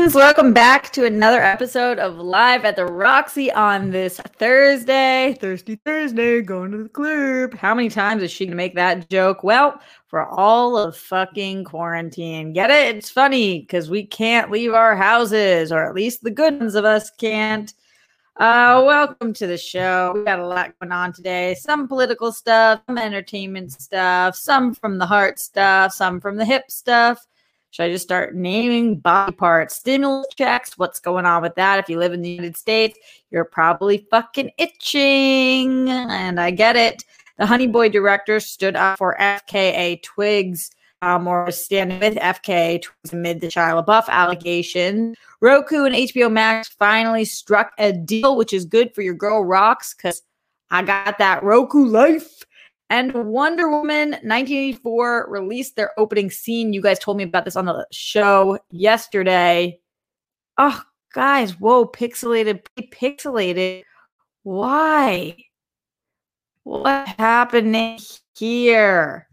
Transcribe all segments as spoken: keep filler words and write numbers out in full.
friends, welcome back to another episode of Live at the Roxy on this Thursday. Thirsty Thursday, going to the club. How many times is she going to make that joke? Well, for all of fucking quarantine. Get it? It's funny because we can't leave our houses, or at least the good ones of us can't. Uh, welcome to the show. We got a lot going on today. Some political stuff, some entertainment stuff, some from the heart stuff, some from the hip stuff. Should I just start naming body parts? Stimulus checks. What's going on with that? If you live in the United States, you're probably fucking itching. And I get it. The Honey Boy director stood up for F K A Twigs, um, or standing with F K A Twigs amid the Shia LaBeouf allegation. Roku and H B O Max finally struck a deal, which is good for your girl Rox, because I got that Roku life. And Wonder Woman nineteen eighty-four released their opening scene. You guys told me about this on the show yesterday. Oh, guys, whoa, pixelated, pixelated. Why? What happened here?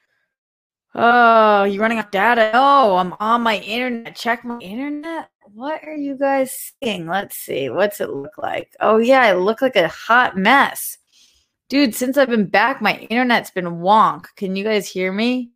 Oh, you running off data? Oh, I'm on my internet. Check my internet. What are you guys seeing? Let's see. What's it look like? Oh, yeah, I look like a hot mess. Dude, since I've been back, my internet's been wonk. Can you guys hear me?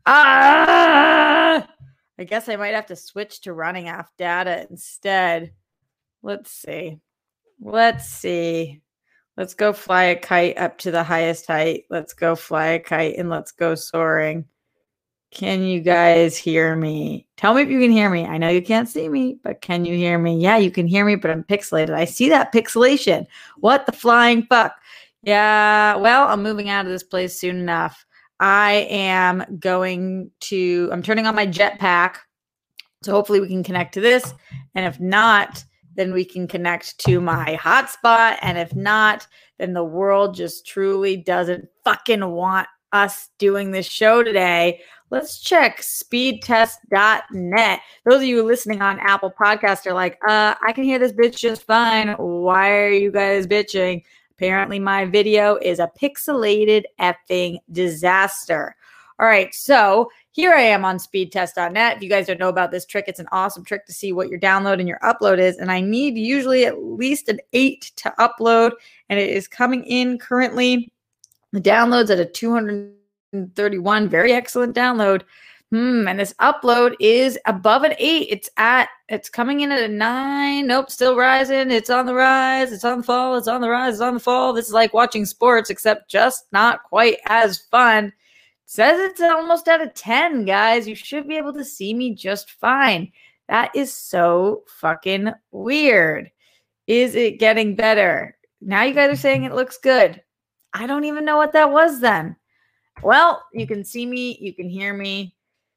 Ah! I guess I might have to switch to running off data instead. Let's see. Let's see. Let's go fly a kite up to the highest height. Let's go fly a kite and let's go soaring. Can you guys hear me? Tell me if you can hear me. I know you can't see me, but can you hear me? Yeah, you can hear me, but I'm pixelated. I see that pixelation. What the flying fuck? Yeah, well, I'm moving out of this place soon enough. I am going to, I'm turning on my jetpack. So hopefully we can connect to this. And if not, then we can connect to my hotspot. And if not, then the world just truly doesn't fucking want us doing this show today. Let's check speed test dot net. Those of you listening on Apple Podcasts are like, uh, I can hear this bitch just fine. Why are you guys bitching? Apparently, my video is a pixelated effing disaster. All right, so here I am on speed test dot net. If you guys don't know about this trick, it's an awesome trick to see what your download and your upload is. And I need usually at least an eight to upload. And it is coming in currently. The download's at a two hundred thirty-one. Very excellent download. Hmm, and this upload is above an eight. It's at, it's coming in at a nine. Nope, still rising. It's on the rise. It's on the fall. It's on the rise. It's on the fall. This is like watching sports, except just not quite as fun. It says it's almost at a ten, guys. You should be able to see me just fine. That is so fucking weird. Is it getting better? Now you guys are saying it looks good. I don't even know what that was then. Well, you can see me. You can hear me.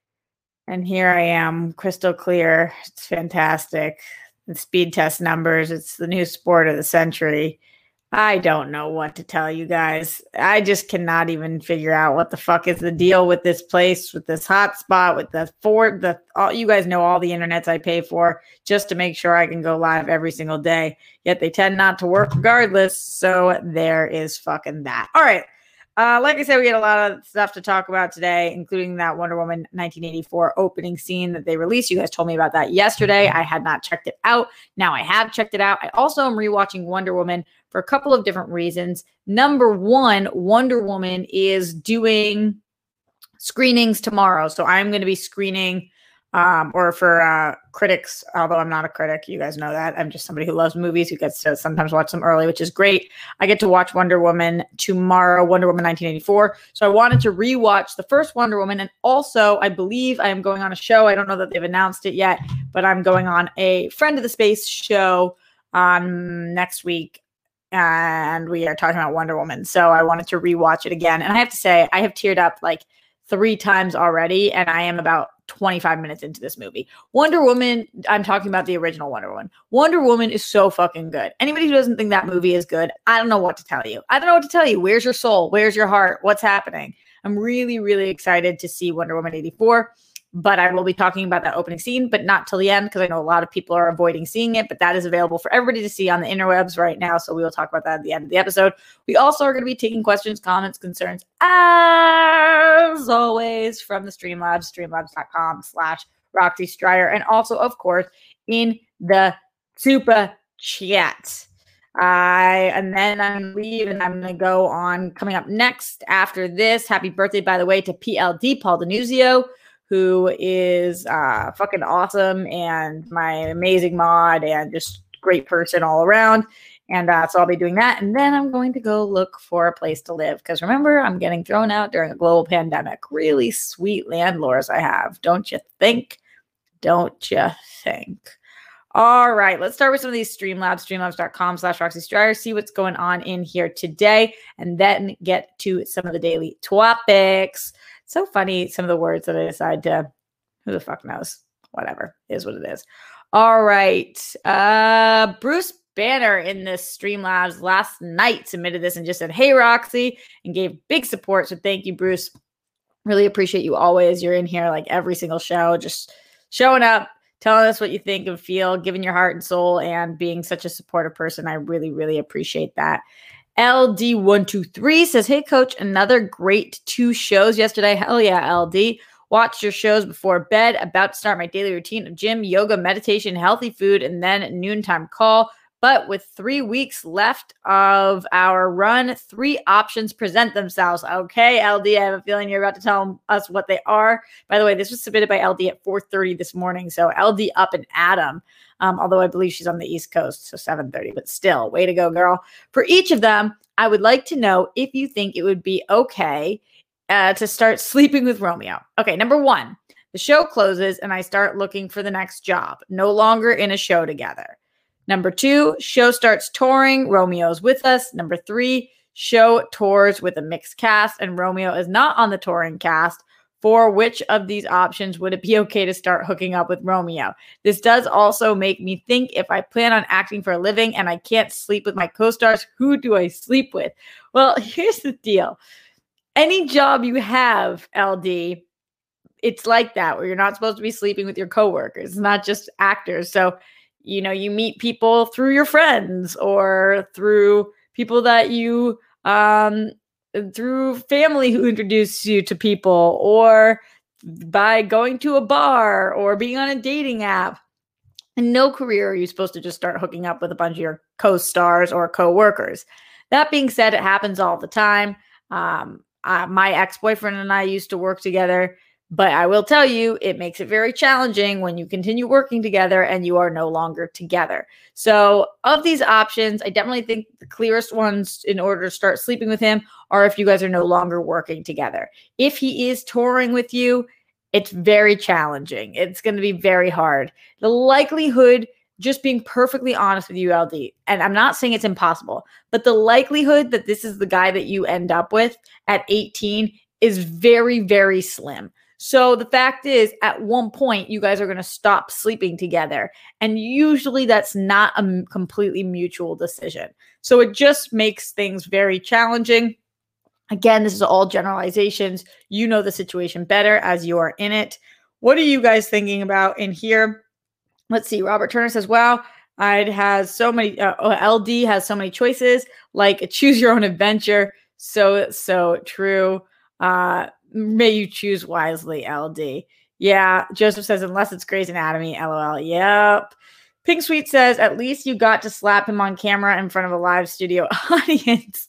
And here I am, crystal clear. It's fantastic. The speed test numbers, it's the new sport of the century. I don't know what to tell you guys. I just cannot even figure out what the fuck is the deal with this place, with this hotspot, with the Ford. The all you guys know all the internets I pay for just to make sure I can go live every single day. Yet they tend not to work regardless. So there is fucking that. All right. Uh, like I said, we had a lot of stuff to talk about today, including that Wonder Woman nineteen eighty-four opening scene that they released. You guys told me about that yesterday. I had not checked it out. Now I have checked it out. I also am rewatching Wonder Woman for a couple of different reasons. Number one, Wonder Woman is doing screenings tomorrow. So I'm going to be screening Um, or for uh, critics, although I'm not a critic, you guys know that. I'm just somebody who loves movies, who gets to sometimes watch them early, which is great. I get to watch Wonder Woman tomorrow, Wonder Woman nineteen eighty-four. So I wanted to rewatch the first Wonder Woman. And also, I believe I am going on a show. I don't know that they've announced it yet, but I'm going on a Friend of the Space show um, next week. And we are talking about Wonder Woman. So I wanted to rewatch it again. And I have to say, I have teared up like three times already, and I am about twenty-five minutes into this movie. Wonder Woman, I'm talking about the original Wonder Woman. Wonder Woman is so fucking good. Anybody who doesn't think that movie is good, I don't know what to tell you. I don't know what to tell you. Where's your soul? Where's your heart? What's happening? I'm really, really excited to see Wonder Woman eighty-four. But I will be talking about that opening scene, but not till the end, because I know a lot of people are avoiding seeing it, but that is available for everybody to see on the interwebs right now. So we will talk about that at the end of the episode. We also are going to be taking questions, comments, concerns, as always, from the Streamlabs, streamlabs.com slash Roxy Striar. And also, of course, in the super chat. I and then I'm gonna leave and I'm gonna go on coming up next after this. Happy birthday, by the way, to P L D, Paul Denuzio, who is uh fucking awesome and my amazing mod and just great person all around. And uh, so I'll be doing that. And then I'm going to go look for a place to live. Because remember, I'm getting thrown out during a global pandemic. Really sweet landlords I have. Don't you think? Don't you think? All right, let's start with some of these Streamlabs, streamlabs.com slash Roxy Striar, see what's going on in here today, and then get to some of the daily topics. So funny, some of the words that I decide to, who the fuck knows? Whatever, is what it is. All right, uh, Bruce Banner in this Streamlabs last night submitted this and just said, hey, Roxy, and gave big support. So thank you, Bruce. Really appreciate you always. You're in here like every single show, just showing up, telling us what you think and feel, giving your heart and soul, and being such a supportive person. I really, really appreciate that. L D one two three says, hey, Coach, another great two shows yesterday. Hell yeah, L D. Watched your shows before bed. About to start my daily routine of gym, yoga, meditation, healthy food, and then noontime call. But with three weeks left of our run, three options present themselves. Okay, L D, I have a feeling you're about to tell us what they are. By the way, this was submitted by L D at four thirty this morning. So L D up and Adam, um, although I believe she's on the East Coast, so seven thirty. But still, way to go, girl. For each of them, I would like to know if you think it would be okay uh, to start sleeping with Romeo. Okay, number one, the show closes and I start looking for the next job. No longer in a show together. Number two, show starts touring. Romeo's with us. Number three, show tours with a mixed cast and Romeo is not on the touring cast. For which of these options would it be okay to start hooking up with Romeo? This does also make me think, if I plan on acting for a living and I can't sleep with my co-stars, who do I sleep with? Well, here's the deal. Any job you have, L D, it's like that, where you're not supposed to be sleeping with your coworkers. It's not just actors. So, you know, you meet people through your friends or through people that you, um, through family who introduce you to people, or by going to a bar or being on a dating app. In no career are you supposed to just start hooking up with a bunch of your co-stars or co-workers. That being said, it happens all the time. Um, uh, my ex-boyfriend and I used to work together. But I will tell you, it makes it very challenging when you continue working together and you are no longer together. So of these options, I definitely think the clearest ones in order to start sleeping with him are if you guys are no longer working together. If he is touring with you, it's very challenging. It's going to be very hard. The likelihood, just being perfectly honest with you, L D, and I'm not saying it's impossible, but the likelihood that this is the guy that you end up with at eighteen is very, very slim. So the fact is, at one point, you guys are going to stop sleeping together. And usually that's not a completely mutual decision. So it just makes things very challenging. Again, this is all generalizations. You know the situation better as you are in it. What are you guys thinking about in here? Let's see. Robert Turner says, wow, it has so many, uh, L D has so many choices, like choose your own adventure. So, so true. Uh, May you choose wisely, L D. Yeah, Joseph says, unless it's Grey's Anatomy, LOL. Yep. Pink Sweet says, at least you got to slap him on camera in front of a live studio audience.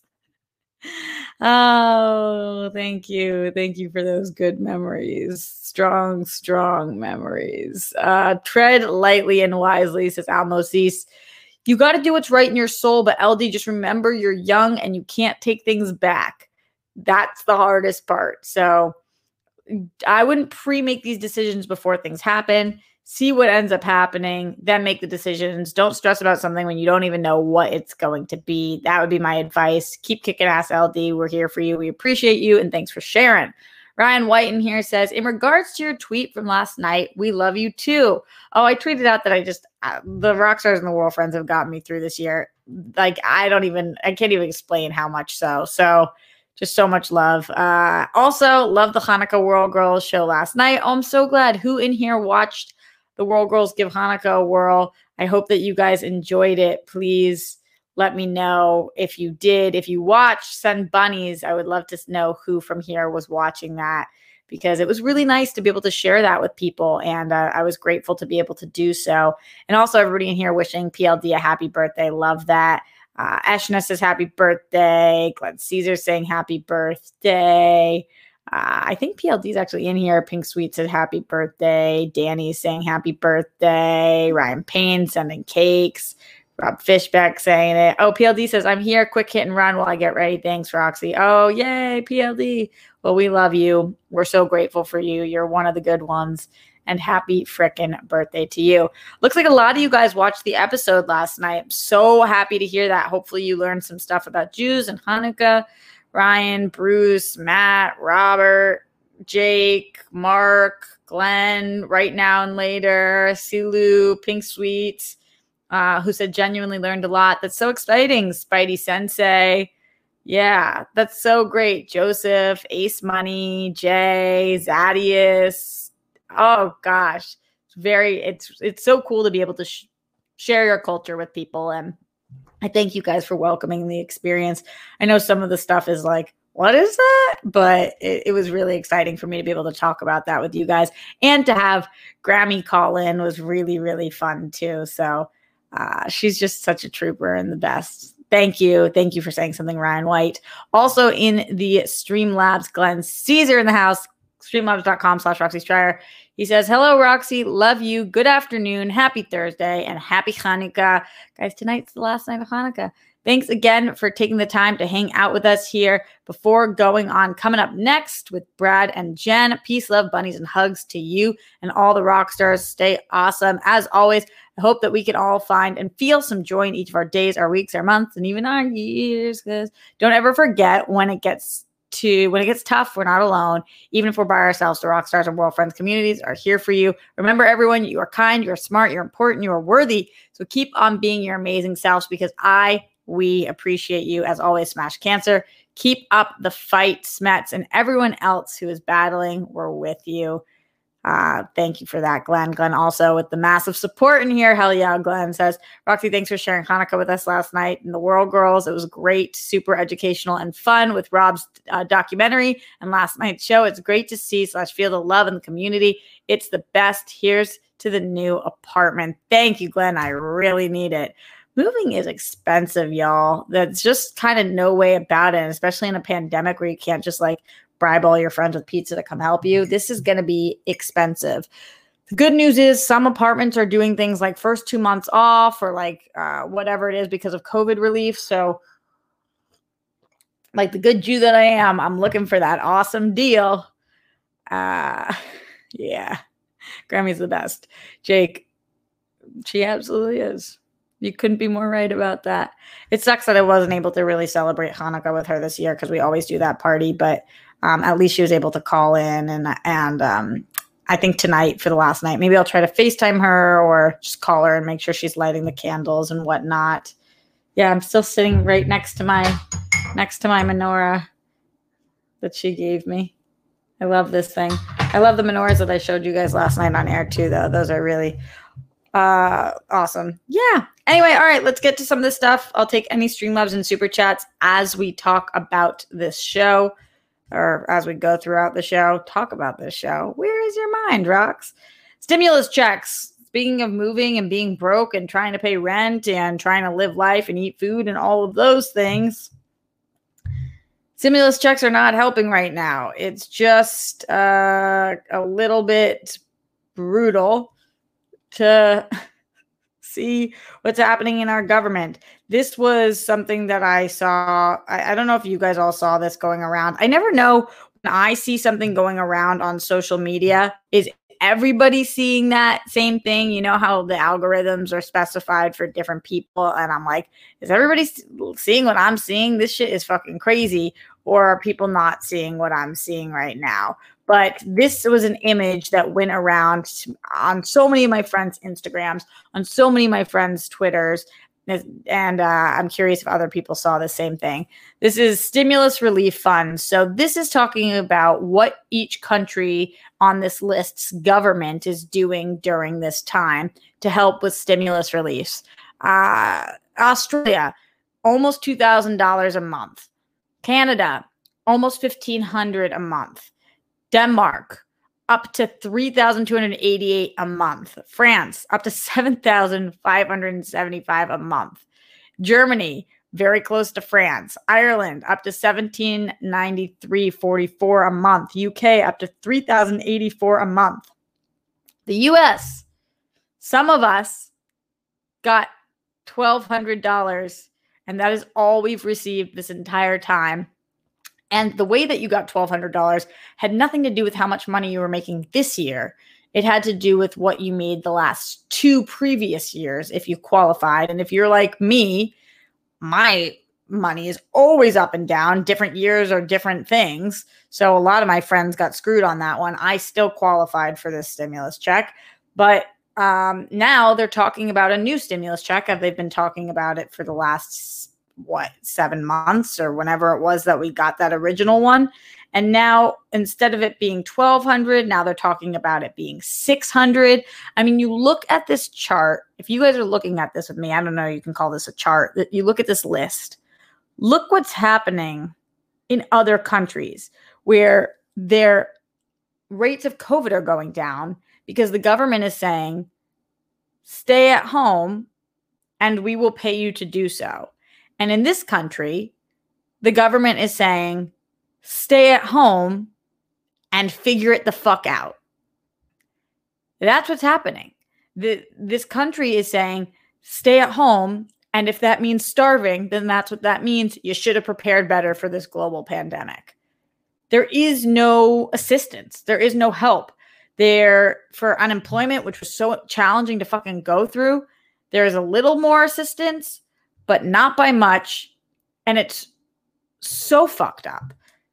Oh, thank you. Thank you for those good memories. Strong, strong memories. Uh, tread lightly and wisely, says Almosis. You got to do what's right in your soul, but L D, just remember you're young and you can't take things back. That's the hardest part. So I wouldn't pre-make these decisions before things happen. See what ends up happening, then make the decisions. Don't stress about something when you don't even know what it's going to be. That would be my advice. Keep kicking ass, L D. We're here for you. We appreciate you, and thanks for sharing. Ryan White in here says, in regards to your tweet from last night, we love you too. Oh, I tweeted out that I just, uh, the rock stars and the world friends have gotten me through this year. Like, I don't even, I can't even explain how much so. So, just so much love. Uh, also, love the Hanukkah World Girls show last night. Oh, I'm so glad. Who in here watched the World Girls Give Hanukkah a Whirl? I hope that you guys enjoyed it. Please let me know if you did. If you watched, send bunnies. I would love to know who from here was watching that, because it was really nice to be able to share that with people. And uh, I was grateful to be able to do so. And also everybody in here wishing P L D a happy birthday. Love that. Uh, Ashna says happy birthday. Glenn Caesar saying happy birthday. Uh, I think P L D is actually in here. Pink Sweet said happy birthday. Danny's saying happy birthday. Ryan Payne sending cakes. Rob Fishbeck saying it. Oh, P L D says, I'm here. Quick hit and run while I get ready. Thanks, Roxy. Oh, yay, P L D. Well, we love you. We're so grateful for you. You're one of the good ones. And happy frickin' birthday to you. Looks like a lot of you guys watched the episode last night. I'm so happy to hear that. Hopefully you learned some stuff about Jews and Hanukkah. Ryan, Bruce, Matt, Robert, Jake, Mark, Glenn, Right Now and Later, Silu, Pink Sweets, uh, who said genuinely learned a lot. That's so exciting, Spidey Sensei. Yeah, that's so great. Joseph, Ace Money, Jay, Zadius. Oh gosh, it's very, it's, it's so cool to be able to sh- share your culture with people. And I thank you guys for welcoming the experience. I know some of the stuff is like, what is that? But it, it was really exciting for me to be able to talk about that with you guys, and to have Grammy call in was really, really fun too. So uh, she's just such a trooper and the best. Thank you. Thank you for saying something, Ryan White. Also in the Streamlabs, Glenn Caesar in the house, streamlabs.com slash Roxy Stryer. He says, hello, Roxy. Love you. Good afternoon. Happy Thursday and happy Hanukkah. Guys, tonight's the last night of Hanukkah. Thanks again for taking the time to hang out with us here before going on. Coming up next with Brad and Jen. Peace, love, bunnies, and hugs to you and all the rock stars. Stay awesome. As always, I hope that we can all find and feel some joy in each of our days, our weeks, our months, and even our years. Because don't ever forget, when it gets to when it gets tough, we're not alone. Even if we're by ourselves, the rock stars and world friends communities are here for you. Remember, everyone, you are kind, you're smart, you're important, you are worthy. So keep on being your amazing selves, because I we appreciate you. As always, smash cancer. Keep up the fight, Smets, and everyone else who is battling. We're with you. Uh, thank you for that, Glenn. Glenn also with the massive support in here. Hell yeah, Glenn says, Roxy, thanks for sharing Hanukkah with us last night in the World Girls. It was great, super educational and fun with Rob's uh, documentary and last night's show. It's great to see slash feel the love in the community. It's the best. Here's to the new apartment. Thank you, Glenn. I really need it. Moving is expensive, y'all. That's just kind of no way about it, and especially in a pandemic where you can't just like bribe all your friends with pizza to come help you. This is going to be expensive. The good news is some apartments are doing things like first two months off or like uh, whatever it is because of COVID relief. So like the good Jew that I am, I'm looking for that awesome deal. Uh, yeah, Grammy's the best. Jake, she absolutely is. You couldn't be more right about that. It sucks that I wasn't able to really celebrate Hanukkah with her this year because we always do that party, but um, at least she was able to call in. And and um, I think tonight for the last night, maybe I'll try to FaceTime her or just call her and make sure she's lighting the candles and whatnot. Yeah, I'm still sitting right next to my next to my menorah that she gave me. I love this thing. I love the menorahs that I showed you guys last night on air too, though. Those are really uh, awesome. Yeah. Anyway, all right, let's get to some of this stuff. I'll take any Streamlabs and Super Chats as we talk about this show, or as we go throughout the show, talk about this show. Where is your mind, Rox? Stimulus checks. Speaking of moving and being broke and trying to pay rent and trying to live life and eat food and all of those things, stimulus checks are not helping right now. It's just uh, a little bit brutal to see what's happening in our government. This was something that I saw. I, I don't know if you guys all saw this going around. I never know when I see something going around on social media, is everybody seeing that same thing? You know how the algorithms are specified for different people. And I'm like, is everybody seeing what I'm seeing? This shit is fucking crazy. Or are people not seeing what I'm seeing right now? But this was an image that went around on so many of my friends' Instagrams, on so many of my friends' Twitters. And uh, I'm curious if other people saw the same thing. This is stimulus relief funds. So this is talking about what each country on this list's government is doing during this time to help with stimulus reliefs. Uh, Australia, almost two thousand dollars a month. Canada, almost fifteen hundred dollars a month. Denmark, up to three thousand two hundred eighty-eight a month. France, up to seven thousand five hundred seventy-five a month. Germany, very close to France. Ireland, up to seventeen ninety-three forty-four a month. U K, up to three thousand eighty-four a month. The U S, some of us got twelve hundred dollars, and that is all we've received this entire time. And the way that you got twelve hundred dollars had nothing to do with how much money you were making this year. It had to do with what you made the last two previous years if you qualified. And if you're like me, my money is always up and down. Different years are different things. So a lot of my friends got screwed on that one. I still qualified for this stimulus check. But um, now they're talking about a new stimulus check. They've been talking about it for the last what, seven months or whenever it was that we got that original one. And now instead of it being twelve hundred, now they're talking about it being six hundred. I mean, you look at this chart. If you guys are looking at this with me, I don't know, you can call this a chart. You look at this list. Look what's happening in other countries where their rates of COVID are going down because the government is saying, stay at home and we will pay you to do so. And in this country, the government is saying, stay at home and figure it the fuck out. That's what's happening. The, this country is saying, stay at home. And if that means starving, then that's what that means. You should have prepared better for this global pandemic. There is no assistance. There is no help. There, for unemployment, which was so challenging to fucking go through, there is a little more assistance, but not by much. And it's so fucked up.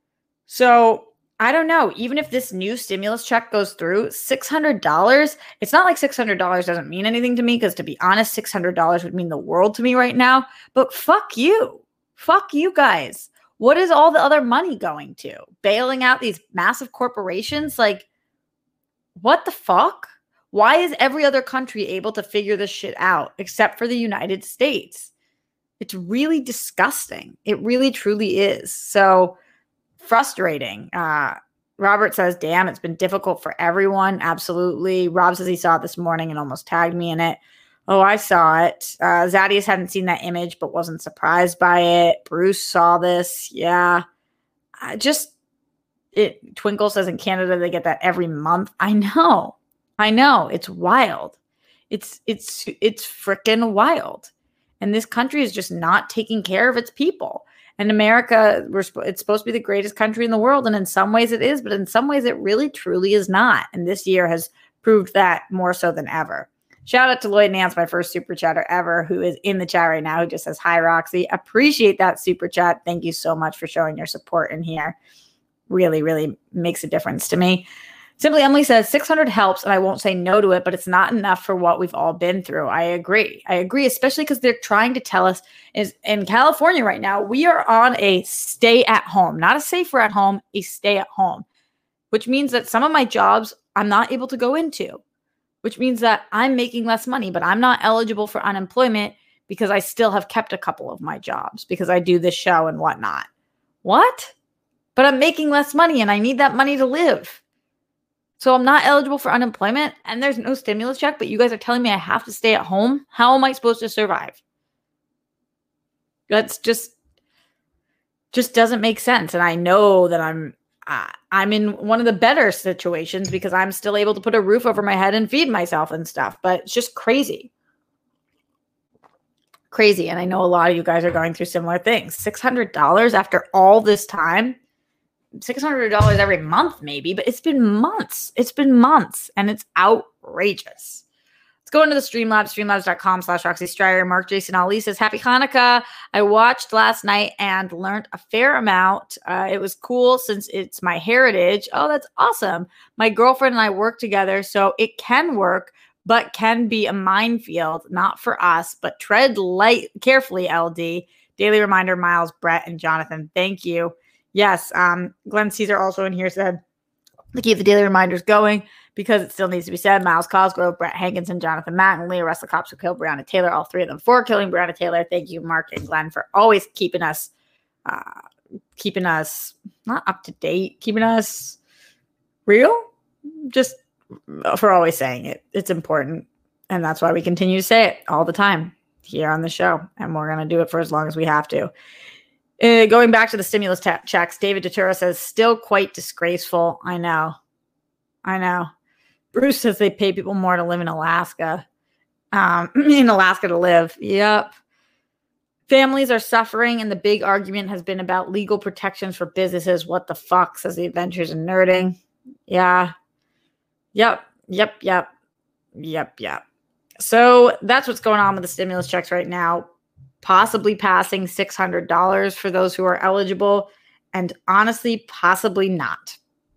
So I don't know. Even if this new stimulus check goes through, six hundred dollars, it's not like six hundred dollars doesn't mean anything to me, because to be honest, six hundred dollars would mean the world to me right now. But fuck you. Fuck you guys. What is all the other money going to? Bailing out these massive corporations? Like, what the fuck? Why is every other country able to figure this shit out except for the United States? It's really disgusting. It really, truly is. So frustrating. Uh, Robert says, damn, it's been difficult for everyone. Absolutely. Rob says he saw it this morning and almost tagged me in it. Oh, I saw it. Uh, Zadius hadn't seen that image but wasn't surprised by it. Bruce saw this. Yeah. I just, it. Twinkle says in Canada they get that every month. I know. I know. It's wild. It's, it's, it's freaking wild. And this country is just not taking care of its people. And America, we're it's supposed to be the greatest country in the world. And in some ways it is, but in some ways it really, truly is not. And this year has proved that more so than ever. Shout out to Lloyd Nance, my first super chatter ever, who is in the chat right now, who just says, hi, Roxy. Appreciate that super chat. Thank you so much for showing your support in here. Really, really makes a difference to me. Simply Emily says, six hundred helps, and I won't say no to it, but it's not enough for what we've all been through. I agree. I agree, especially because they're trying to tell us is in California right now, we are on a stay at home, not a safer at home, a stay at home, which means that some of my jobs I'm not able to go into, which means that I'm making less money, but I'm not eligible for unemployment because I still have kept a couple of my jobs because I do this show and whatnot. What? But I'm making less money and I need that money to live. So I'm not eligible for unemployment and there's no stimulus check, but you guys are telling me I have to stay at home? How am I supposed to survive? That's just, just doesn't make sense. And I know that I'm, uh, I'm in one of the better situations because I'm still able to put a roof over my head and feed myself and stuff, but it's just crazy. Crazy. And I know a lot of you guys are going through similar things. six hundred dollars after all this time. six hundred dollars every month maybe, but it's been months. It's been months and it's outrageous. Let's go into the Streamlabs, streamlabs.com slash Roxy Striar. Mark Jason Ali says, happy Hanukkah. I watched last night and learned a fair amount. Uh, it was cool since it's my heritage. Oh, that's awesome. My girlfriend and I work together, so it can work, but can be a minefield, not for us, but tread light carefully, L D. Daily reminder, Miles, Brett, and Jonathan. Thank you. Yes, um, Glenn Caesar also in here said to keep the daily reminders going because it still needs to be said. Miles Cosgrove, Brett Hankinson, Jonathan Matten, Leah Russell Cops who killed Breonna Taylor, all three of them for killing Breonna Taylor. Thank you, Mark and Glenn, for always keeping us, uh, keeping us not up to date, keeping us real? Just for always saying it. It's important. And that's why we continue to say it all the time here on the show. And we're going to do it for as long as we have to. Uh, going back to the stimulus t- checks, David Datura says, still quite disgraceful. I know. I know. Bruce says they pay people more to live in Alaska. Um, in Alaska to live. Yep. Families are suffering, and the big argument has been about legal protections for businesses. What the fuck, says the Adventures in Nerding. Yeah. Yep. Yep. Yep. Yep. Yep. So that's what's going on with the stimulus checks right now. Possibly passing six hundred dollars for those who are eligible, and honestly, possibly not.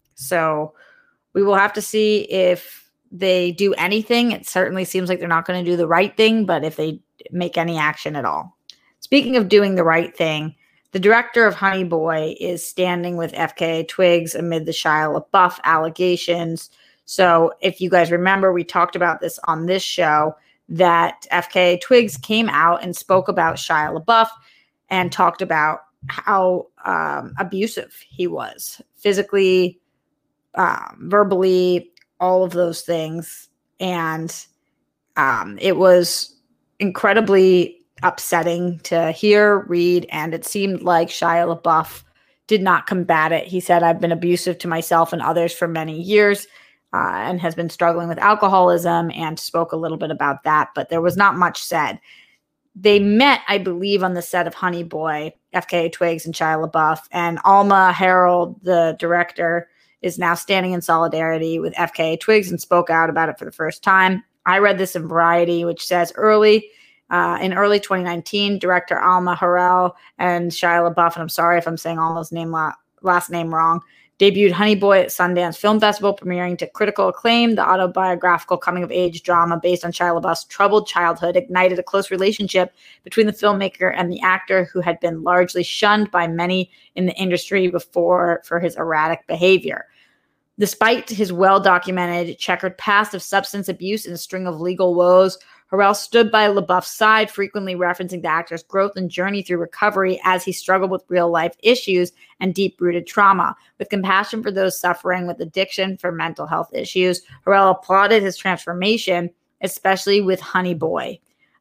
So we will have to see if they do anything. It certainly seems like they're not going to do the right thing, but if they make any action at all. Speaking of doing the right thing, the director of Honey Boy is standing with F K A Twigs amid the Shia LaBeouf allegations. So if you guys remember, we talked about this on this show, that F K A Twigs came out and spoke about Shia LaBeouf and talked about how um, abusive he was, physically, um, verbally, all of those things. And um, it was incredibly upsetting to hear, read, and it seemed like Shia LaBeouf did not combat it. He said, I've been abusive to myself and others for many years. Uh, and has been struggling with alcoholism, and spoke a little bit about that, but there was not much said. They met, I believe, on the set of Honey Boy, F K A Twigs and Shia LaBeouf, and Alma Harrold, the director, is now standing in solidarity with F K A Twigs and spoke out about it for the first time. I read this in Variety, which says early, uh, in early twenty nineteen, director Alma Harrell and Shia LaBeouf, and I'm sorry if I'm saying Alma's name la- last name wrong, debuted Honey Boy at Sundance Film Festival, premiering to critical acclaim. The autobiographical coming-of-age drama based on Shia LaBeouf's troubled childhood ignited a close relationship between the filmmaker and the actor, who had been largely shunned by many in the industry before for his erratic behavior. Despite his well-documented checkered past of substance abuse and a string of legal woes, Harrell stood by LaBeouf's side, frequently referencing the actor's growth and journey through recovery as he struggled with real-life issues and deep-rooted trauma. With compassion for those suffering with addiction for mental health issues, Harrell applauded his transformation, especially with Honey Boy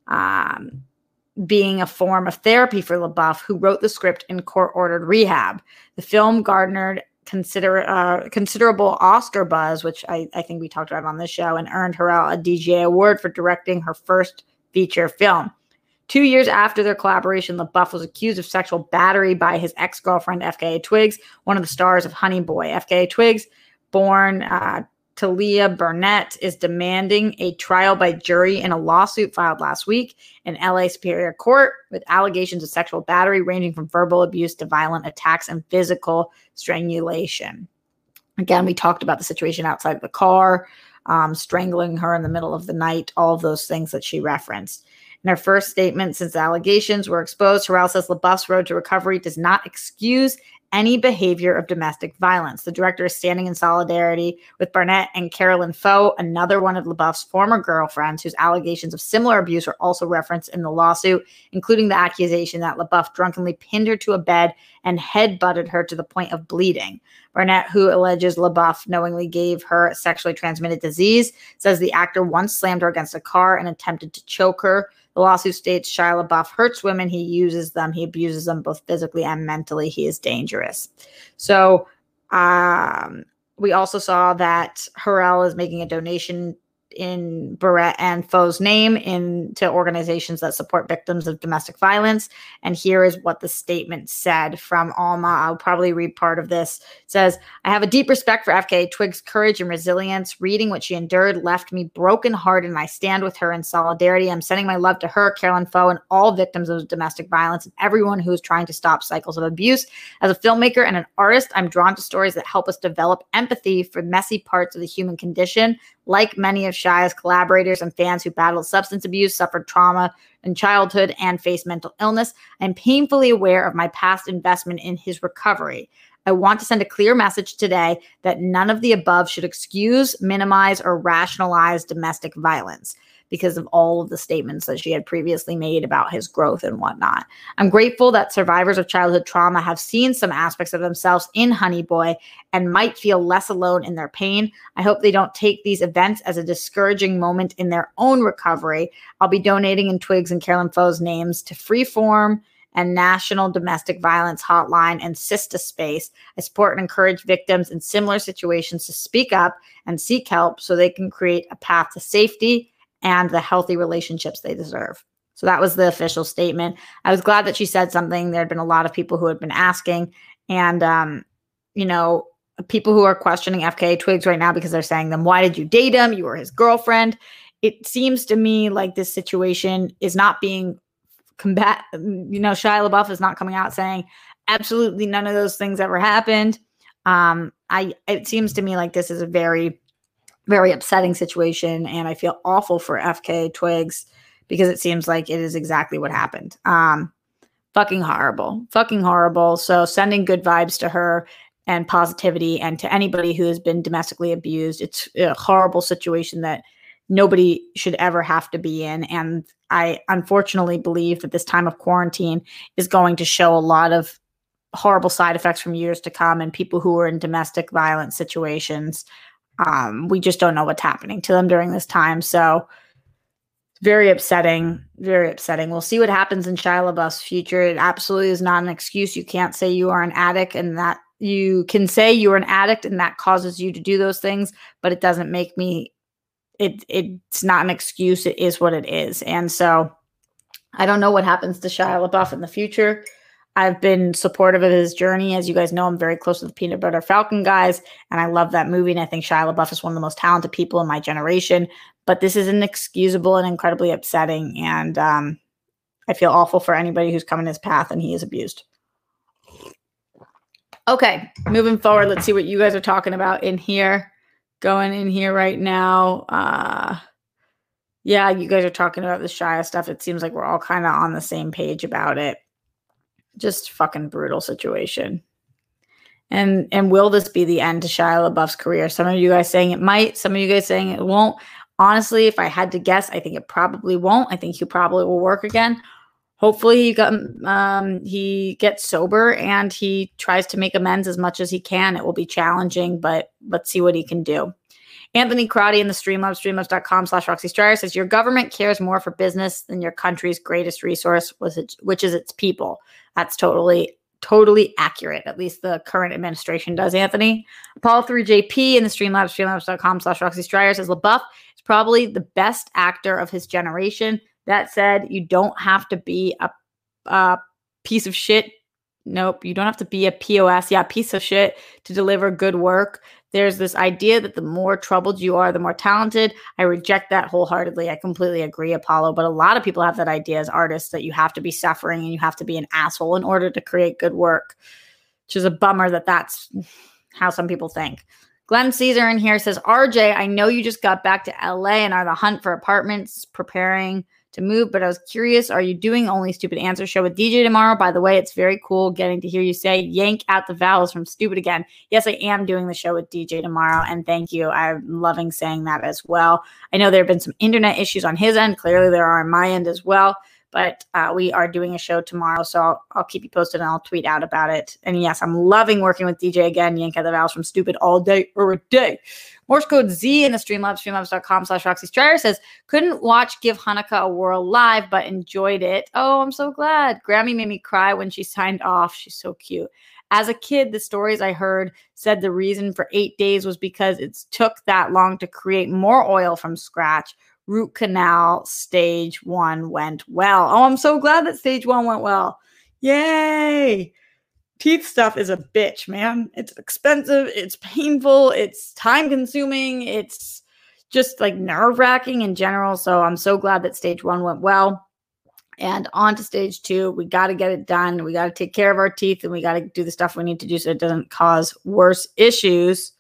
um, being a form of therapy for LaBeouf, who wrote the script in court-ordered rehab. The film garnered Consider uh, considerable Oscar buzz, which I, I think we talked about on this show, and earned Harrell a D G A award for directing her first feature film. Two years after their collaboration, LaBeouf was accused of sexual battery by his ex-girlfriend, F K A Twigs, one of the stars of Honey Boy. F K A Twigs, born uh, Talia Burnett, is demanding a trial by jury in a lawsuit filed last week in L A Superior Court with allegations of sexual battery ranging from verbal abuse to violent attacks and physical strangulation. Again, we talked about the situation outside of the car, um, strangling her in the middle of the night, all of those things that she referenced. In her first statement since the allegations were exposed, Harrell says LaBeouf's road to recovery does not excuse any behavior of domestic violence. The director is standing in solidarity with Barnett and Carolyn Foe, another one of LaBeouf's former girlfriends, whose allegations of similar abuse are also referenced in the lawsuit, including the accusation that LaBeouf drunkenly pinned her to a bed and head-butted her to the point of bleeding. Barnett, who alleges LaBeouf knowingly gave her a sexually transmitted disease, says the actor once slammed her against a car and attempted to choke her. The lawsuit states Shia LaBeouf hurts women. He uses them. He abuses them both physically and mentally. He is dangerous. So um, we also saw that Harrell is making a donation in Barrett and Foe's name into organizations that support victims of domestic violence. And here is what the statement said from Alma. I'll probably read part of this. It says, I have a deep respect for F K A Twigs' courage and resilience. Reading what she endured left me brokenhearted, and I stand with her in solidarity. I'm sending my love to her, Carolyn Foe, and all victims of domestic violence and everyone who is trying to stop cycles of abuse. As a filmmaker and an artist, I'm drawn to stories that help us develop empathy for messy parts of the human condition. Like many of Shia's collaborators and fans who battled substance abuse, suffered trauma in childhood, and faced mental illness, I'm painfully aware of my past investment in his recovery. I want to send a clear message today that none of the above should excuse, minimize, or rationalize domestic violence. because of all of the statements that she had previously made about his growth and whatnot. I'm grateful that survivors of childhood trauma have seen some aspects of themselves in Honey Boy and might feel less alone in their pain. I hope they don't take these events as a discouraging moment in their own recovery. I'll be donating in Twigs and Carolyn Foe's names to Freeform and National Domestic Violence Hotline and Sista Space. I support and encourage victims in similar situations to speak up and seek help so they can create a path to safety and the healthy relationships they deserve. So that was the official statement. I was glad that she said something. There had been a lot of people who had been asking, and, um, you know, people who are questioning F K A Twigs right now because they're saying them, why did you date him? You were his girlfriend. It seems to me like this situation is not being combat, you know, Shia LaBeouf is not coming out saying absolutely none of those things ever happened. Um, I, it seems to me like this is a very, very upsetting situation. And I feel awful for F K A Twigs because it seems like it is exactly what happened. Um, fucking horrible, fucking horrible. So sending good vibes to her and positivity, and to anybody who has been domestically abused. It's a horrible situation that nobody should ever have to be in. And I unfortunately believe that this time of quarantine is going to show a lot of horrible side effects from years to come, and people who are in domestic violence situations. Um, we just don't know what's happening to them during this time. So very upsetting, very upsetting. We'll see what happens in Shia LaBeouf's future. It absolutely is not an excuse. You can't say you are an addict and that you can say you're an addict and that causes you to do those things, but it doesn't make me It it's not an excuse. It is what it is. And so I don't know what happens to Shia LaBeouf in the future. I've been supportive of his journey. As you guys know, I'm very close to the Peanut Butter Falcon guys, and I love that movie. And I think Shia LaBeouf is one of the most talented people in my generation. But this is inexcusable and incredibly upsetting. And um, I feel awful for anybody who's come in his path and he is abused. Okay, moving forward, let's see what you guys are talking about in here. Going in here right now. Uh, yeah, you guys are talking about the Shia stuff. It seems like we're all kind of on the same page about it. Just fucking brutal situation. And and will this be the end to Shia LaBeouf's career? Some of you guys saying it might. Some of you guys saying it won't. Honestly, if I had to guess, I think it probably won't. I think he probably will work again. Hopefully he got um, he gets sober and he tries to make amends as much as he can. It will be challenging, but let's see what he can do. Anthony Crotty in the Streamlabs, streamlabs.com slash Roxy Striar says, your government cares more for business than your country's greatest resource, which is its people. That's totally, totally accurate. At least the current administration does, Anthony. Apollo three J P in the Streamlabs, streamlabs.com slash Roxy Striar says, LaBeouf is probably the best actor of his generation. That said, you don't have to be a, a piece of shit. Nope, you don't have to be a P O S, yeah, piece of shit to deliver good work. There's this idea that the more troubled you are, the more talented. I reject that wholeheartedly. I completely agree, Apollo. But a lot of people have that idea as artists that you have to be suffering and you have to be an asshole in order to create good work, which is a bummer that that's how some people think. Glenn Caesar in here says, R J, I know you just got back to L A and are the hunt for apartments preparing to move, but I was curious, are you doing Only Stupid Answer show with D J tomorrow? By the way, it's very cool getting to hear you say yank out the vowels from stupid again. Yes, I am doing the show with D J tomorrow, and thank you. I'm loving saying that as well. I know there have been some internet issues on his end. Clearly there are on my end as well, but uh, we are doing a show tomorrow, so I'll, I'll keep you posted and I'll tweet out about it. And yes, I'm loving working with D J again. Yank out the vowels from stupid all day or a day. Morse code Z in the Streamlabs, streamlabs.com slash Roxy Striar says, couldn't watch Give Hanukkah a Whirl live, but enjoyed it. Oh, I'm so glad. Grammy made me cry when she signed off. She's so cute. As a kid, the stories I heard said the reason for eight days was because it took that long to create more oil from scratch. Root canal stage one went well. Oh, I'm so glad that stage one went well. Yay. Teeth stuff is a bitch, man. It's expensive. It's painful. It's time consuming. It's just like nerve wracking in general. So I'm so glad that stage one went well. And on to stage two. We got to get it done. We got to take care of our teeth and we got to do the stuff we need to do so it doesn't cause worse issues.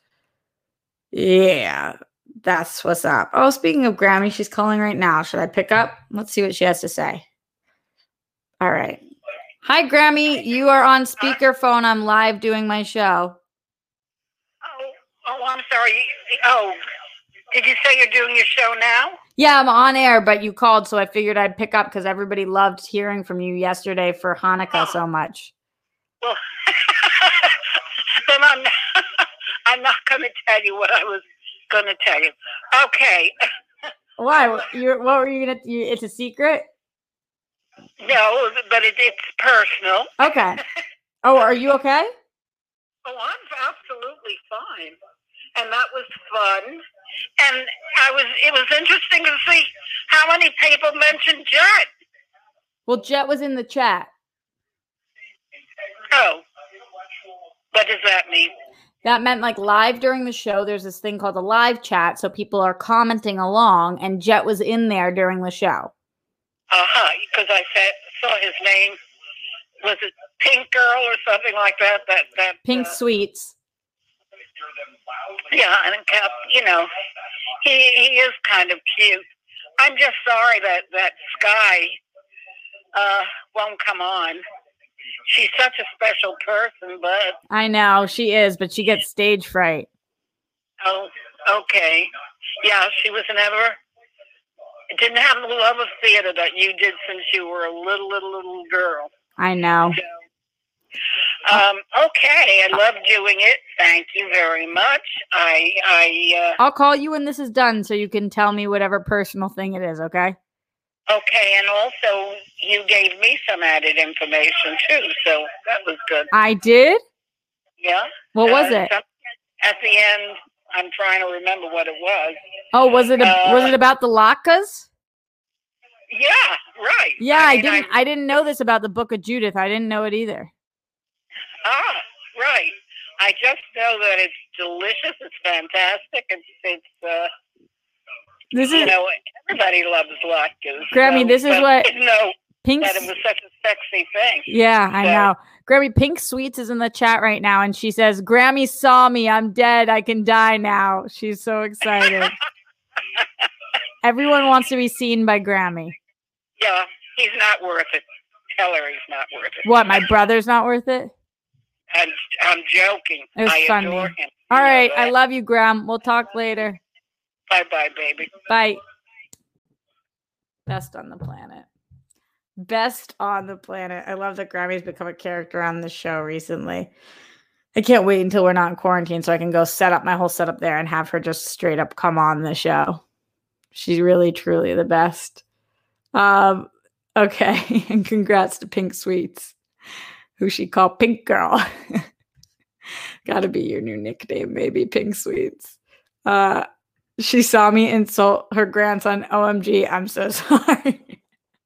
Yeah, that's what's up. Oh, speaking of Grammy, she's calling right now. Should I pick up? Let's see what she has to say. All right. Hi, Grammy. You are on speakerphone. I'm live doing my show. Oh, oh, I'm sorry. Oh, did you say you're doing your show now? Yeah, I'm on air, but you called, so I figured I'd pick up because everybody loved hearing from you yesterday for Hanukkah Oh. so much. Well, then I'm not, I'm not going to tell you what I was going to tell you. Okay. Why? You what were you gonna? You, it's a secret. No, but it, it's personal. Okay. Oh, are you okay? Oh, I'm absolutely fine, and that was fun. And I was. It was interesting to see how many people mentioned Jet. Well, Jet was in the chat. Oh, what does that mean? That meant like live during the show, there's this thing called a live chat. So people are commenting along, and Jet was in there during the show. Uh-huh, because I said, saw his name. Was it Pink Girl or something like that? That that Pink uh, Sweets. Yeah, and it kept, you know, he he is kind of cute. I'm just sorry that, that Sky uh, won't come on. She's such a special person, but... I know, she is, but she gets stage fright. Oh, okay. Yeah, she was never... Didn't have the love of theater that you did since you were a little, little, little girl. I know. So, um, okay, I love doing it. Thank you very much. I... I. Uh, I'll call you when this is done so you can tell me whatever personal thing it is, okay? Okay, and also you gave me some added information too, so that was good. I did? Yeah. What was uh, it? At the end, I'm trying to remember what it was. Oh, was it a, uh, was it about the latkes? Yeah, right. Yeah, I, I mean, didn't I, I didn't know this about the Book of Judith. I didn't know it either. Ah, right. I just know that it's delicious. It's fantastic. It's it's uh, This is you know, everybody loves latkes. Grammy, so, this is but what I didn't know Pink. that it was such a sexy thing. Yeah, I so. know. Grammy Pink Sweets is in the chat right now, and she says, "Grammy saw me. I'm dead. I can die now." She's so excited. Everyone wants to be seen by Grammy. Yeah, he's not worth it. Tell her he's not worth it. What? My brother's not worth it? I'm, I'm joking. It was I funny. adore him. All You right, know I that. love you, Graham. We'll talk later. Bye bye, baby. Bye. Best on the planet. Best on the planet. I love that Grammy's become a character on the show recently. I can't wait until we're not in quarantine so I can go set up my whole setup there and have her just straight up come on the show. She's really, truly the best. Um, okay. And congrats to Pink Sweets, who she called Pink Girl. Gotta be your new nickname, maybe, Pink Sweets. Uh, she saw me insult her grandson. O M G, I'm so sorry.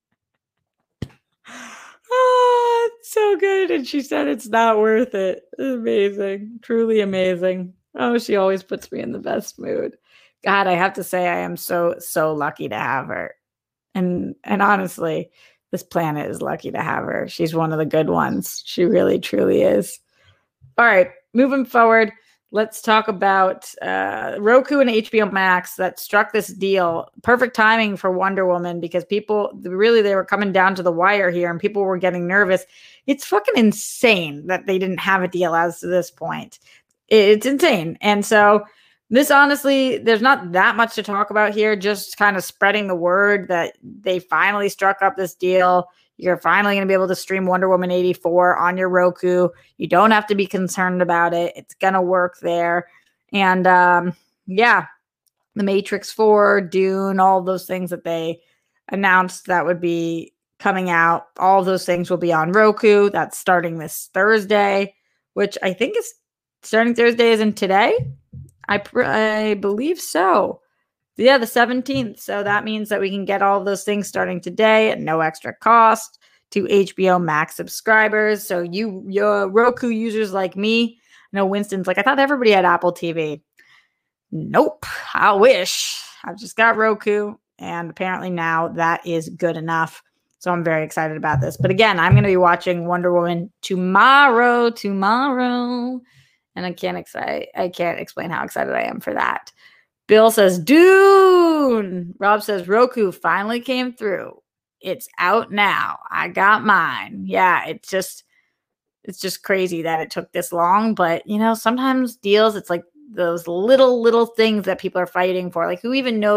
Oh, it's so good. And she said it's not worth it. Amazing. Truly amazing. Oh, she always puts me in the best mood. God, I have to say I am so, so lucky to have her. And and honestly, this planet is lucky to have her. She's one of the good ones. She really, truly is. All right, moving forward, let's talk about uh, Roku and H B O Max that struck this deal. Perfect timing for Wonder Woman because people really, they were coming down to the wire here and people were getting nervous. It's fucking insane that they didn't have a deal as to this point. It's insane. And so this, honestly, there's not that much to talk about here, just kind of spreading the word that they finally struck up this deal. You're finally going to be able to stream Wonder Woman eighty-four on your Roku. You don't have to be concerned about it. It's going to work there. And um, yeah, The Matrix four, Dune, all those things that they announced that would be coming out, all those things will be on Roku. That's starting this Thursday, which I think is starting Thursday isn't today. I, pr- I believe so. Yeah, the seventeenth. So that means that we can get all of those things starting today at no extra cost to H B O Max subscribers. So you, your Roku users like me, I know Winston's like, I thought everybody had Apple T V. Nope. I wish. I've just got Roku. And apparently now that is good enough. So I'm very excited about this. But again, I'm going to be watching Wonder Woman tomorrow, tomorrow. And I can't excite, I can't explain how excited I am for that. Bill says, Dune. Rob says, Roku finally came through. It's out now. I got mine. Yeah, it's just, it's just crazy that it took this long. But, you know, sometimes deals, it's like those little, little things that people are fighting for. Like, who even knows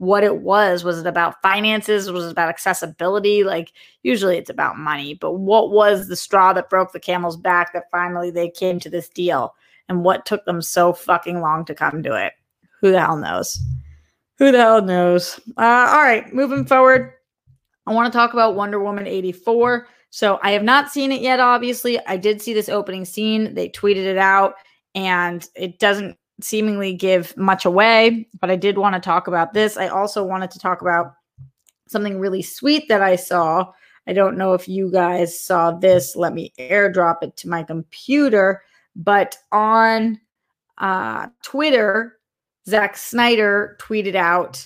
what it was. Was it about finances? Was it about accessibility? Like, usually it's about money, but what was the straw that broke the camel's back that finally they came to this deal? And what took them so fucking long to come to it? Who the hell knows? Who the hell knows? Uh, all right, moving forward, I want to talk about Wonder Woman eighty-four. So I have not seen it yet, obviously. I did see this opening scene. They tweeted it out, and it doesn't seemingly give much away, but I did want to talk about this. I also wanted to talk about something really sweet that I saw. I don't know if you guys saw this. Let me airdrop it to my computer. But on uh, Twitter, Zack Snyder tweeted out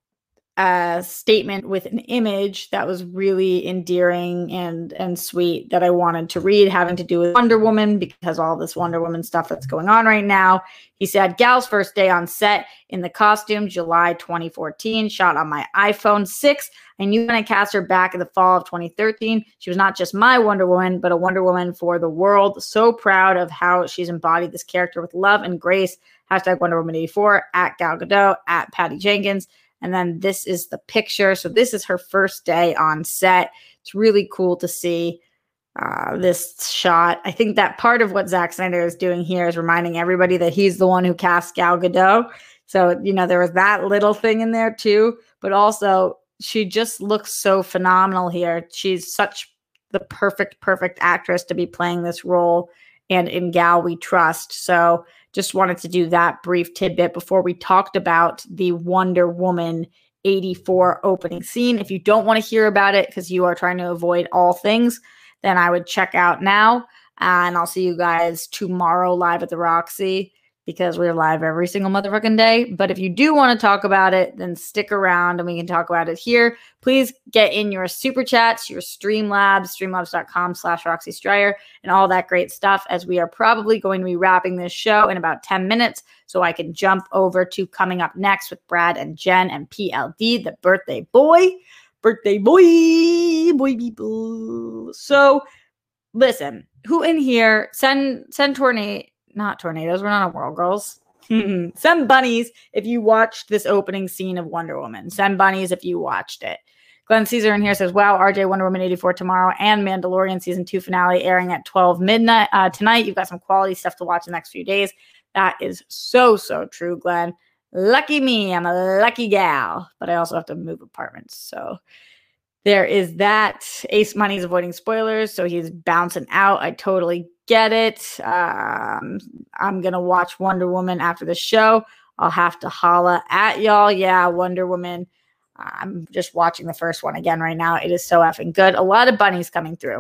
a statement with an image that was really endearing and and sweet that I wanted to read, having to do with Wonder Woman, because all this Wonder Woman stuff that's going on right now. He said, "Gal's first day on set in the costume, July twenty fourteen, shot on my iPhone six. I knew when I cast her back in the fall of twenty thirteen, she was not just my Wonder Woman, but a Wonder Woman for the world. So proud of how she's embodied this character with love and grace. Hashtag Wonder Woman eighty-four, at Gal Gadot, at Patty Jenkins." And then this is the picture. So this is her first day on set. It's really cool to see uh, this shot. I think that part of what Zack Snyder is doing here is reminding everybody that he's the one who cast Gal Gadot. So, you know, there was that little thing in there too. But also, she just looks so phenomenal here. She's such the perfect, perfect actress to be playing this role. And in Gal, we trust. So just wanted to do that brief tidbit before we talked about the Wonder Woman eighty-four opening scene. If you don't want to hear about it because you are trying to avoid all things, then I would check out now. And I'll see you guys tomorrow live at the Roxy, because we're live every single motherfucking day. But if you do want to talk about it, then stick around and we can talk about it here. Please get in your super chats, your Streamlabs, streamlabs.com slash Roxy Striar, and all that great stuff, as we are probably going to be wrapping this show in about ten minutes, so I can jump over to coming up next with Brad and Jen and P L D, the birthday boy. Birthday boy, boy people. So listen, who in here, send, send tornado, not tornadoes. We're not a world, girls. Send bunnies if you watched this opening scene of Wonder Woman. Send bunnies if you watched it. Glenn Caesar in here says, wow, R J, Wonder Woman eighty-four tomorrow, and Mandalorian season two finale airing at twelve midnight uh, tonight. You've got some quality stuff to watch the next few days. That is so, so true, Glenn. Lucky me. I'm a lucky gal. But I also have to move apartments. So there is that. Ace Money's avoiding spoilers, so he's bouncing out. I totally get it. Um, I'm going to watch Wonder Woman after the show. I'll have to holla at y'all. Yeah, Wonder Woman. I'm just watching the first one again right now. It is so effing good. A lot of bunnies coming through.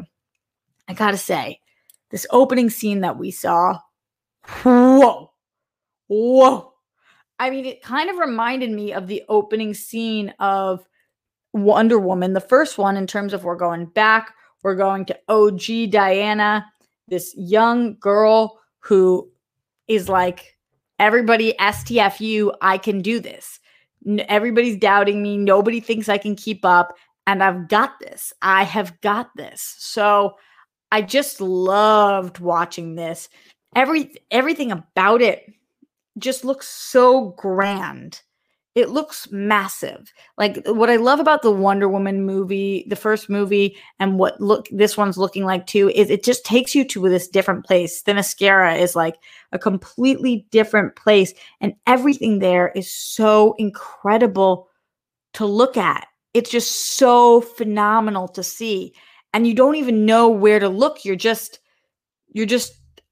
I got to say, this opening scene that we saw, whoa, whoa. I mean, it kind of reminded me of the opening scene of Wonder Woman, the first one, in terms of we're going back. We're going to O G Diana, this young girl who is like, everybody S T F U, I can do this. Everybody's doubting me. Nobody thinks I can keep up. And I've got this. I have got this. So I just loved watching this. Every, everything about it just looks so grand. It looks massive. Like, what I love about the Wonder Woman movie, the first movie, and what look this one's looking like too, is it just takes you to this different place. Themyscira is like a completely different place, and everything there is so incredible to look at. It's just so phenomenal to see, and you don't even know where to look. You're just, you're just,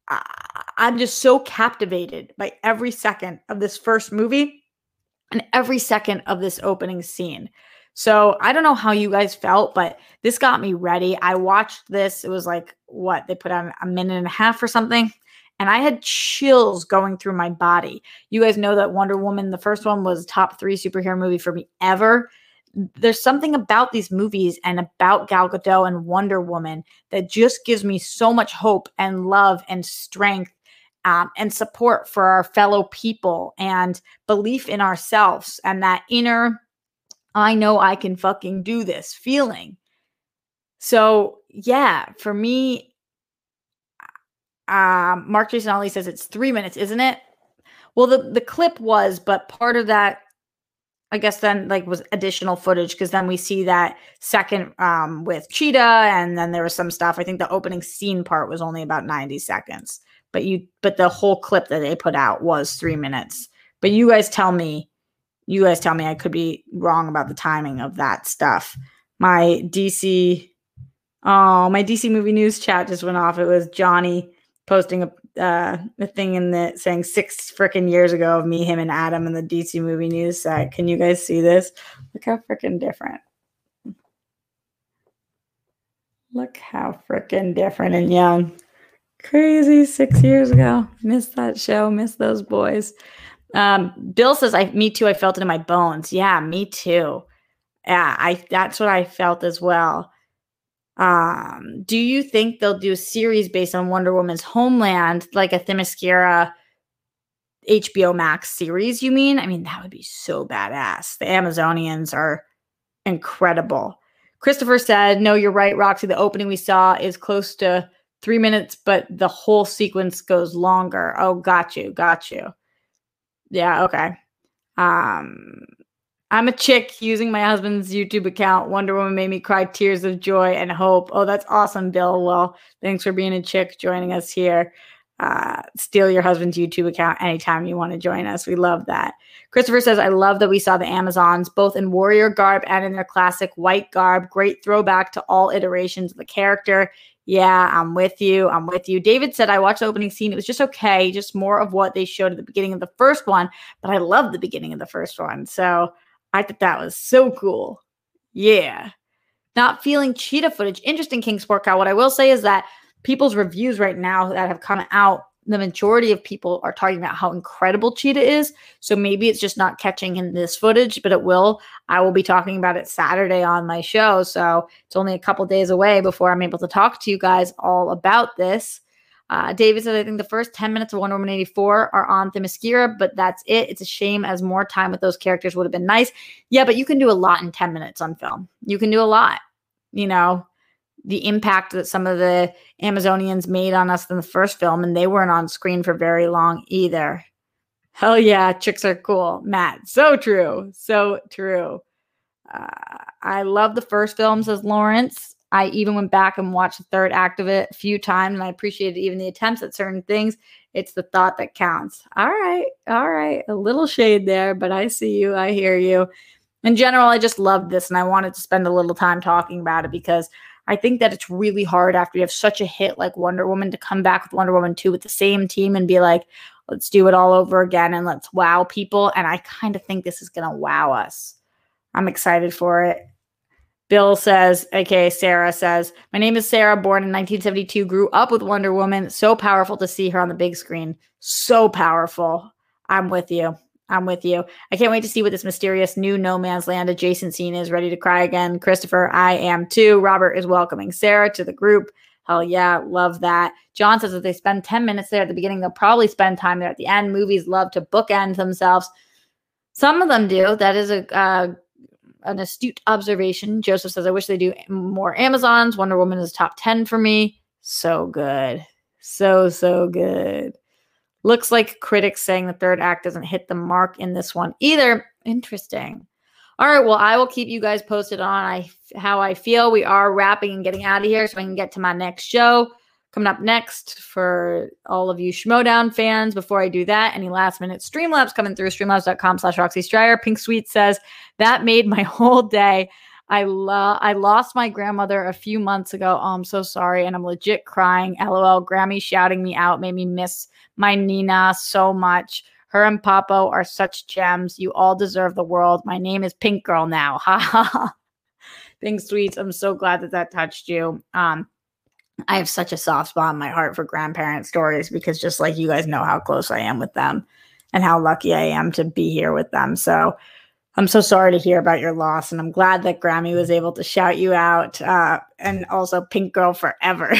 I'm just so captivated by every second of this first movie. And every second of this opening scene. So I don't know how you guys felt, but this got me ready. I watched this. It was like, what? They put on a minute and a half or something. And I had chills going through my body. You guys know that Wonder Woman, the first one, was top three superhero movie for me ever. There's something about these movies and about Gal Gadot and Wonder Woman that just gives me so much hope and love and strength. Um, and support for our fellow people and belief in ourselves and that inner, I know I can fucking do this feeling. So yeah, for me, um, Mark Jason Ali says it's three minutes, isn't it? Well, the, the clip was, but part of that, I guess then like was additional footage because then we see that second um, with Cheetah, and then there was some stuff. I think the opening scene part was only about ninety seconds, but you but the whole clip that they put out was three minutes. But you guys tell me, you guys tell me I could be wrong about the timing of that stuff. My D C, oh, my D C movie news chat just went off. It was Johnny posting a uh, a thing in the saying six freaking years ago of me, him, and Adam in the D C movie news set. Can you guys see this? Look how freaking different. Look how freaking different and young. Crazy six years ago. Missed that show. Missed those boys. Um, Bill says, "I, me too. I felt it in my bones." Yeah, me too. Yeah, I. That's what I felt as well. Um, do you think they'll do a series based on Wonder Woman's homeland, like a Themyscira H B O Max series, you mean? I mean, that would be so badass. The Amazonians are incredible. Christopher said, no, you're right, Roxy. The opening we saw is close to three minutes, but the whole sequence goes longer. Oh, got you, got you. Yeah, okay. Um... I'm a chick using my husband's YouTube account. Wonder Woman made me cry tears of joy and hope. Oh, that's awesome, Bill. Well, thanks for being a chick joining us here. Uh, steal your husband's YouTube account anytime you want to join us. We love that. Christopher says, I love that we saw the Amazons both in warrior garb and in their classic white garb. Great throwback to all iterations of the character. Yeah, I'm with you. I'm with you. David said, I watched the opening scene. It was just okay. Just more of what they showed at the beginning of the first one. But I love the beginning of the first one. So I thought that was so cool. Yeah. Not feeling cheetah footage. Interesting, King Sport Cow. What I will say is that people's reviews right now that have come out, the majority of people are talking about how incredible Cheetah is. So maybe it's just not catching in this footage, but it will. I will be talking about it Saturday on my show. So it's only a couple days away before I'm able to talk to you guys all about this. Uh, David said, I think the first ten minutes of Wonder Woman eighty-four are on Themyscira, but that's it. It's a shame as more time with those characters would have been nice. Yeah, but you can do a lot in ten minutes on film. You can do a lot. You know, the impact that some of the Amazonians made on us in the first film, and they weren't on screen for very long either. Hell yeah, chicks are cool. Matt, so true. So true. Uh, I love the first film, says Lawrence. I even went back and watched the third act of it a few times, and I appreciated even the attempts at certain things. It's the thought that counts. All right. All right. A little shade there, but I see you. I hear you. In general, I just loved this, and I wanted to spend a little time talking about it because I think that it's really hard after you have such a hit like Wonder Woman to come back with Wonder Woman two with the same team and be like, let's do it all over again and let's wow people. And I kind of think this is going to wow us. I'm excited for it. Bill says, aka Sarah says, my name is Sarah, born in nineteen seventy-two, grew up with Wonder Woman. So powerful to see her on the big screen. So powerful. I'm with you. I'm with you. I can't wait to see what this mysterious new No Man's Land adjacent scene is. Ready to cry again. Christopher, I am too. Robert is welcoming Sarah to the group. Hell yeah, love that. John says if they spend ten minutes there at the beginning, they'll probably spend time there at the end. Movies love to bookend themselves. Some of them do. That is a uh, an astute observation. Joseph says, I wish they do more Amazons. Wonder Woman is top ten for me. So good. So, so good. Looks like critics saying the third act doesn't hit the mark in this one either. Interesting. All right, well, I will keep you guys posted on I, how I feel. We are wrapping and getting out of here so I can get to my next show. Coming up next for all of you Schmodown fans. Before I do that, any last minute Streamlabs coming through, streamlabs.com slash Roxy Stryer. Pink Sweet says, that made my whole day. I lo- I lost my grandmother a few months ago. Oh, I'm so sorry. And I'm legit crying. LOL. Grammy shouting me out made me miss my Nina so much. Her and Papo are such gems. You all deserve the world. My name is Pink Girl now. Ha ha ha. Pink Sweets. I'm so glad that that touched you. Um, I have such a soft spot in my heart for grandparent stories because just like you guys know how close I am with them and how lucky I am to be here with them. So I'm so sorry to hear about your loss, and I'm glad that Grammy was able to shout you out, uh, and also Pink Girl forever.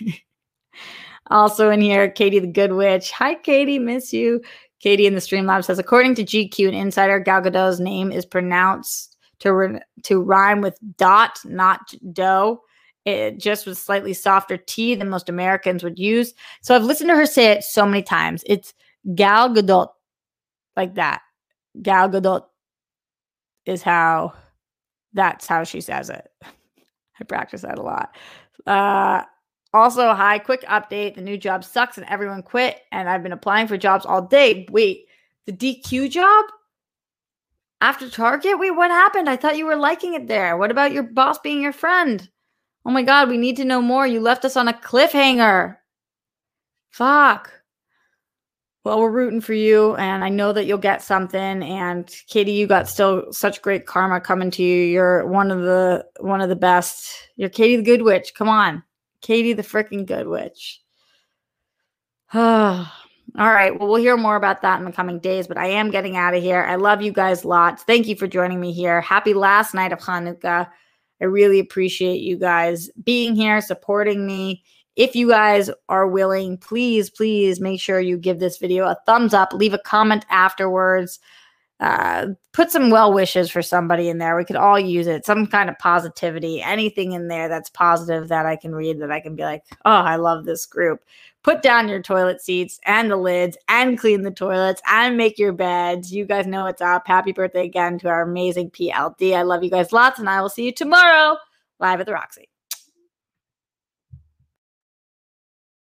Also in here, Katie the Good Witch. Hi, Katie. Miss you. Katie in the Streamlabs says, according to G Q, an insider, Gal Gadot's name is pronounced to, re- to rhyme with dot, not dough. It just was slightly softer T than most Americans would use. So I've listened to her say it so many times. It's Gal Gadot, like that. Gal Gadot. is how, that's how she says it. I practice that a lot. Uh, also, hi, quick update. The new job sucks and everyone quit. And I've been applying for jobs all day. Wait, the D Q job? After Target? Wait, what happened? I thought you were liking it there. What about your boss being your friend? Oh my God, we need to know more. You left us on a cliffhanger. Fuck. Well, we're rooting for you, and I know that you'll get something. And Katie, you got still such great karma coming to you. You're one of the one of the best. You're Katie the Good Witch. Come on, Katie the freaking Good Witch. All right. Well, we'll hear more about that in the coming days, but I am getting out of here. I love you guys lots. Thank you for joining me here. Happy last night of Hanukkah. I really appreciate you guys being here, supporting me. If you guys are willing, please, please make sure you give this video a thumbs up. Leave a comment afterwards. Uh, put some well wishes for somebody in there. We could all use it. Some kind of positivity. Anything in there that's positive that I can read, that I can be like, oh, I love this group. Put down your toilet seats and the lids and clean the toilets and make your beds. You guys know what's up. Happy birthday again to our amazing P L D. I love you guys lots, and I will see you tomorrow live at the Roxy.